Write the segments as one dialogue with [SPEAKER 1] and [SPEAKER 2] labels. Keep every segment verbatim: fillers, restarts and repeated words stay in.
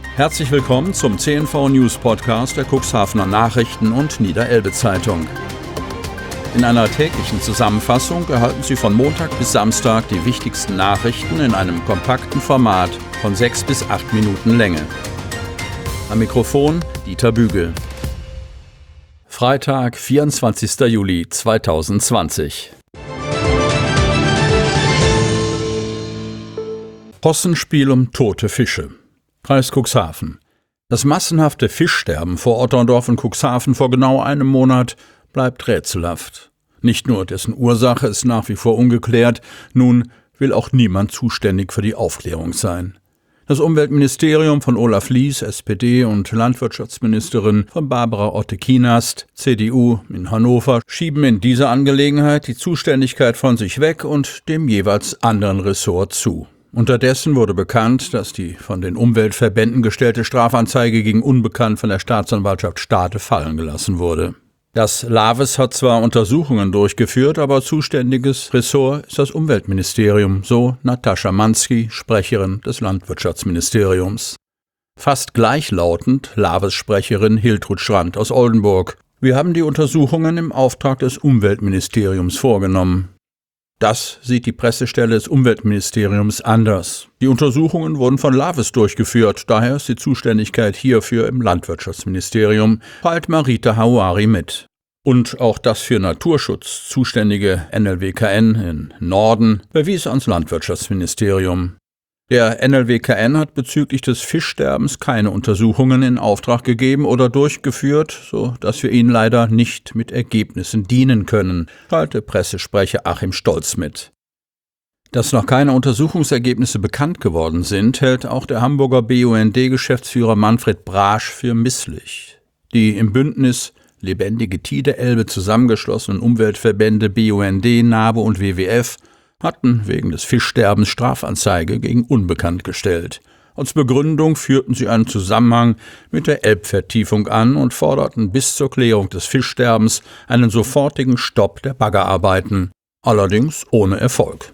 [SPEAKER 1] Herzlich willkommen zum C N V News Podcast der Cuxhavener Nachrichten und Niederelbe Zeitung. In einer täglichen Zusammenfassung erhalten Sie von Montag bis Samstag die wichtigsten Nachrichten in einem kompakten Format von sechs bis acht Minuten Länge. Am Mikrofon Dieter Bügel. Freitag, vierundzwanzigster Juli zweitausendzwanzig. Possenspiel um tote Fische. Kreis Cuxhaven. Das massenhafte Fischsterben vor Otterndorf und Cuxhaven vor genau einem Monat bleibt rätselhaft. Nicht nur dessen Ursache ist nach wie vor ungeklärt, nun will auch niemand zuständig für die Aufklärung sein. Das Umweltministerium von Olaf Lies, S P D, und Landwirtschaftsministerin von Barbara Otte-Kienast, C D U, in Hannover schieben in dieser Angelegenheit die Zuständigkeit von sich weg und dem jeweils anderen Ressort zu. Unterdessen wurde bekannt, dass die von den Umweltverbänden gestellte Strafanzeige gegen Unbekannt von der Staatsanwaltschaft Stade fallen gelassen wurde. Das LAVES hat zwar Untersuchungen durchgeführt, aber zuständiges Ressort ist das Umweltministerium, so Natascha Mansky, Sprecherin des Landwirtschaftsministeriums. Fast gleichlautend LAVES-Sprecherin Hiltrud Schrand aus Oldenburg. Wir haben die Untersuchungen im Auftrag des Umweltministeriums vorgenommen. Das sieht die Pressestelle des Umweltministeriums anders. Die Untersuchungen wurden von LAVES durchgeführt, daher ist die Zuständigkeit hierfür im Landwirtschaftsministerium, teilt Marita Hauari mit. Und auch das für Naturschutz zuständige N L W K N in Norden verwies ans Landwirtschaftsministerium. Der N L W K N hat bezüglich des Fischsterbens keine Untersuchungen in Auftrag gegeben oder durchgeführt, so dass wir Ihnen leider nicht mit Ergebnissen dienen können, teilte Pressesprecher Achim Stolz mit. Dass noch keine Untersuchungsergebnisse bekannt geworden sind, hält auch der Hamburger B U N D-Geschäftsführer Manfred Brasch für misslich. Die im Bündnis Lebendige Tiede-Elbe zusammengeschlossenen Umweltverbände B U N D, NABU und W W F hatten wegen des Fischsterbens Strafanzeige gegen Unbekannt gestellt. Als Begründung führten sie einen Zusammenhang mit der Elbvertiefung an und forderten bis zur Klärung des Fischsterbens einen sofortigen Stopp der Baggerarbeiten, allerdings ohne Erfolg.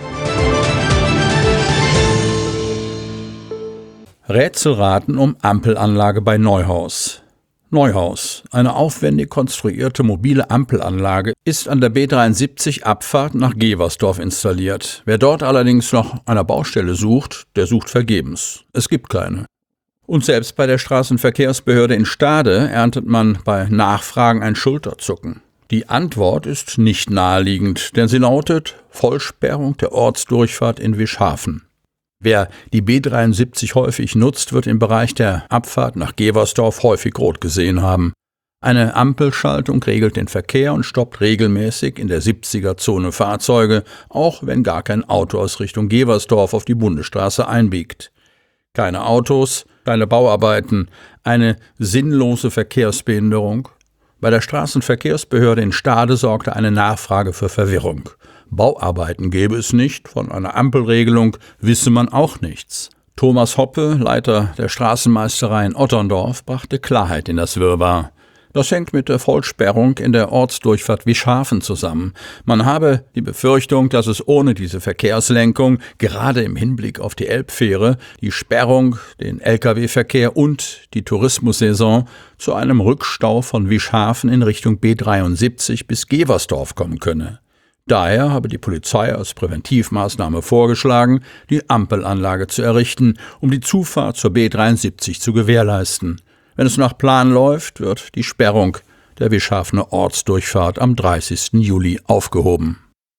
[SPEAKER 1] Rätselraten um Ampelanlage bei Neuhaus. Neuhaus, eine aufwendig konstruierte mobile Ampelanlage, ist an der B dreiundsiebzig Abfahrt nach Geversdorf installiert. Wer dort allerdings noch einer Baustelle sucht, der sucht vergebens. Es gibt keine. Und selbst bei der Straßenverkehrsbehörde in Stade erntet man bei Nachfragen ein Schulterzucken. Die Antwort ist nicht naheliegend, denn sie lautet Vollsperrung der Ortsdurchfahrt in Wischhafen. Wer die B dreiundsiebzig häufig nutzt, wird im Bereich der Abfahrt nach Geversdorf häufig rot gesehen haben. Eine Ampelschaltung regelt den Verkehr und stoppt regelmäßig in der siebziger-Zone Fahrzeuge, auch wenn gar kein Auto aus Richtung Geversdorf auf die Bundesstraße einbiegt. Keine Autos, keine Bauarbeiten, eine sinnlose Verkehrsbehinderung. Bei der Straßenverkehrsbehörde in Stade sorgte eine Nachfrage für Verwirrung. Bauarbeiten gäbe es nicht, von einer Ampelregelung wisse man auch nichts. Thomas Hoppe, Leiter der Straßenmeisterei in Otterndorf, brachte Klarheit in das Wirrwarr. Das hängt mit der Vollsperrung in der Ortsdurchfahrt Wischhafen zusammen. Man habe die Befürchtung, dass es ohne diese Verkehrslenkung, gerade im Hinblick auf die Elbfähre, die Sperrung, den L K W-Verkehr und die Tourismussaison zu einem Rückstau von Wischhafen in Richtung B dreiundsiebzig bis Geversdorf kommen könne. Daher habe die Polizei als Präventivmaßnahme vorgeschlagen, die Ampelanlage zu errichten, um die Zufahrt zur B dreiundsiebzig zu gewährleisten. Wenn es nach Plan läuft, wird die Sperrung der Wischhafener Ortsdurchfahrt am dreißigsten Juli aufgehoben.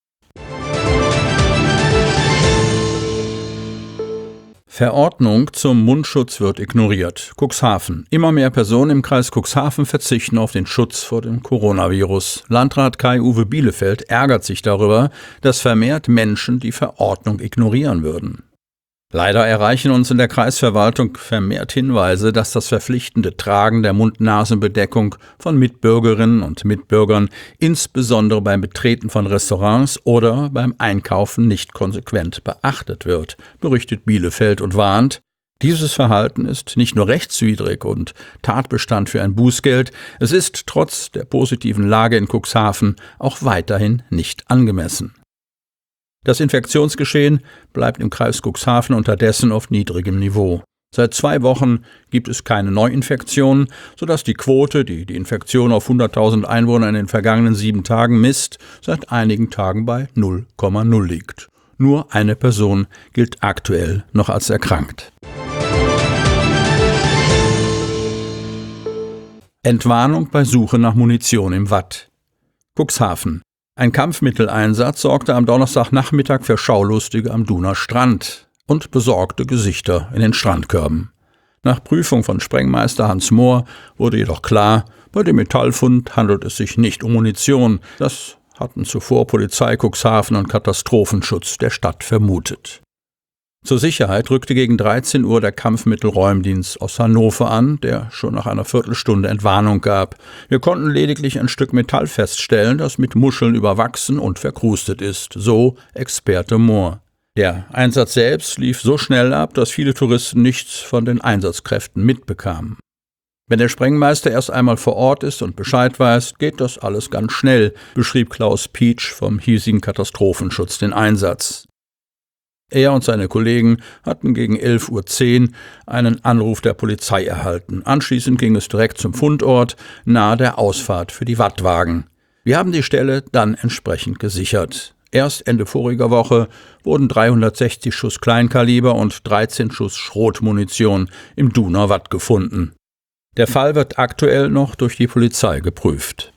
[SPEAKER 1] Verordnung zum Mundschutz wird ignoriert. Cuxhaven. Immer mehr Personen im Kreis Cuxhaven verzichten auf den Schutz vor dem Coronavirus. Landrat Kai-Uwe Bielefeld ärgert sich darüber, dass vermehrt Menschen die Verordnung ignorieren würden. Leider erreichen uns in der Kreisverwaltung vermehrt Hinweise, dass das verpflichtende Tragen der Mund-Nasen-Bedeckung von Mitbürgerinnen und Mitbürgern insbesondere beim Betreten von Restaurants oder beim Einkaufen nicht konsequent beachtet wird, berichtet Bielefeld und warnt, dieses Verhalten ist nicht nur rechtswidrig und Tatbestand für ein Bußgeld, es ist trotz der positiven Lage in Cuxhaven auch weiterhin nicht angemessen. Das Infektionsgeschehen bleibt im Kreis Cuxhaven unterdessen auf niedrigem Niveau. Seit zwei Wochen gibt es keine Neuinfektionen, sodass die Quote, die die Infektion auf hunderttausend Einwohner in den vergangenen sieben Tagen misst, seit einigen Tagen bei null Komma null liegt. Nur eine Person gilt aktuell noch als erkrankt. Entwarnung bei Suche nach Munition im Watt. Cuxhaven. Ein Kampfmitteleinsatz sorgte am Donnerstagnachmittag für Schaulustige am Duner Strand und besorgte Gesichter in den Strandkörben. Nach Prüfung von Sprengmeister Hans Mohr wurde jedoch klar, bei dem Metallfund handelt es sich nicht um Munition. Das hatten zuvor Polizei Cuxhaven und Katastrophenschutz der Stadt vermutet. Zur Sicherheit rückte gegen dreizehn Uhr der Kampfmittelräumdienst aus Hannover an, der schon nach einer Viertelstunde Entwarnung gab. Wir konnten lediglich ein Stück Metall feststellen, das mit Muscheln überwachsen und verkrustet ist, so Experte Mohr. Der Einsatz selbst lief so schnell ab, dass viele Touristen nichts von den Einsatzkräften mitbekamen. Wenn der Sprengmeister erst einmal vor Ort ist und Bescheid weiß, geht das alles ganz schnell, beschrieb Klaus Pietsch vom hiesigen Katastrophenschutz den Einsatz. Er und seine Kollegen hatten gegen elf Uhr zehn einen Anruf der Polizei erhalten. Anschließend ging es direkt zum Fundort, nahe der Ausfahrt für die Wattwagen. Wir haben die Stelle dann entsprechend gesichert. Erst Ende voriger Woche wurden dreihundertsechzig Schuss Kleinkaliber und dreizehn Schuss Schrotmunition im Duner Watt gefunden. Der Fall wird aktuell noch durch die Polizei geprüft.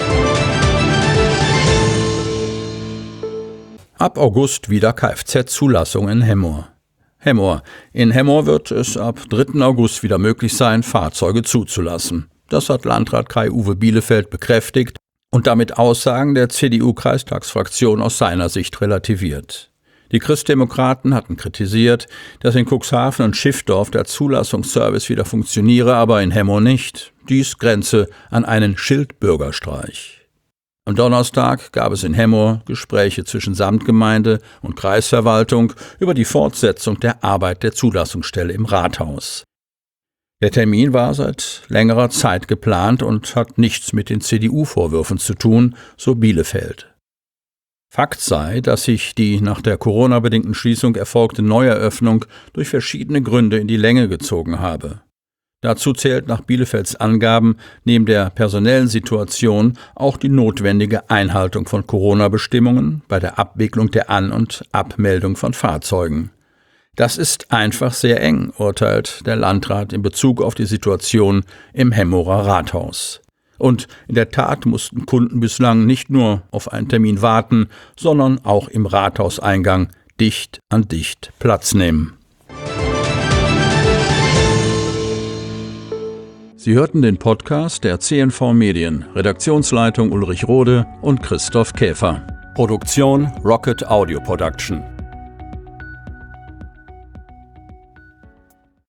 [SPEAKER 1] Ab August wieder Kfz-Zulassung in Hemmoor. Hemmoor. In Hemmoor wird es ab dritten August wieder möglich sein, Fahrzeuge zuzulassen. Das hat Landrat Kai-Uwe Bielefeld bekräftigt und damit Aussagen der C D U-Kreistagsfraktion aus seiner Sicht relativiert. Die Christdemokraten hatten kritisiert, dass in Cuxhaven und Schiffdorf der Zulassungsservice wieder funktioniere, aber in Hemmoor nicht. Dies grenze an einen Schildbürgerstreich. Am Donnerstag gab es in Hemmoor Gespräche zwischen Samtgemeinde und Kreisverwaltung über die Fortsetzung der Arbeit der Zulassungsstelle im Rathaus. Der Termin war seit längerer Zeit geplant und hat nichts mit den C D U-Vorwürfen zu tun, so Bielefeld. Fakt sei, dass sich die nach der Corona-bedingten Schließung erfolgte Neueröffnung durch verschiedene Gründe in die Länge gezogen habe. Dazu zählt nach Bielefelds Angaben neben der personellen Situation auch die notwendige Einhaltung von Corona-Bestimmungen bei der Abwicklung der An- und Abmeldung von Fahrzeugen. Das ist einfach sehr eng, urteilt der Landrat in Bezug auf die Situation im Hemmoorer Rathaus. Und in der Tat mussten Kunden bislang nicht nur auf einen Termin warten, sondern auch im Rathauseingang dicht an dicht Platz nehmen. Sie hörten den Podcast der C N V Medien, Redaktionsleitung Ulrich Rode und Christoph Käfer. Produktion Rocket Audio Production.